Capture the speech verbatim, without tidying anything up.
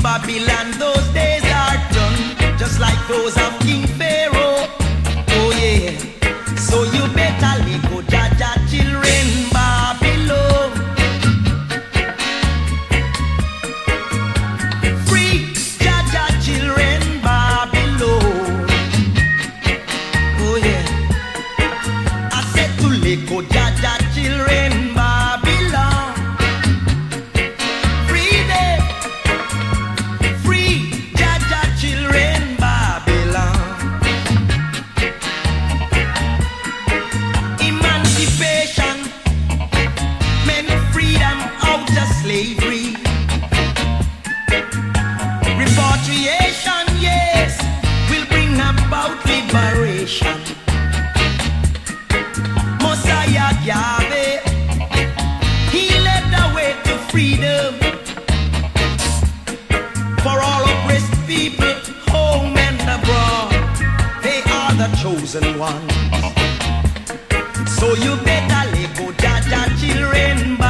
Babylon, those days are done, just like those of King Pharaoh. Oh yeah, so you better let go, Jaja children, Babylon. Free Jaja children, Babylon. Oh yeah, I said to let go, Jaja children, Babylon. Free them, free Jaja children, Babylon. Emancipation meant freedom out of slavery. Repatriation, yes, will bring about liberation. Messiah Yahweh, he led the way to freedom for all oppressed people, home and abroad. They are the chosen ones. So you better let go, Jaja children.